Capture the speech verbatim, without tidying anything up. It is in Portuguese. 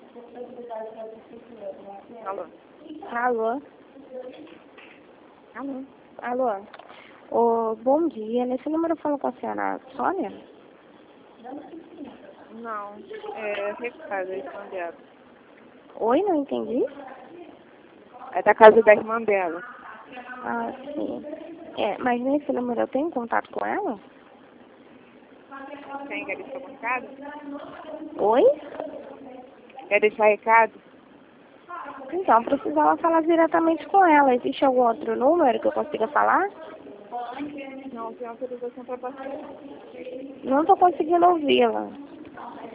Alô? Alô? Alô? Alô? Ô, bom dia. Nesse número eu falo com a senhora Sônia? Não, é recado, é irmã dela. Oi, não entendi. É da casa da irmã dela. Ah, sim. É, mas nesse número eu tenho contato com ela? Tem, quer deixar recado? Oi? Quer deixar recado? Então, precisava falar diretamente com ela. Existe algum outro número que eu consiga falar? Não, tem autorização para passar. Não estou conseguindo ouvi-la.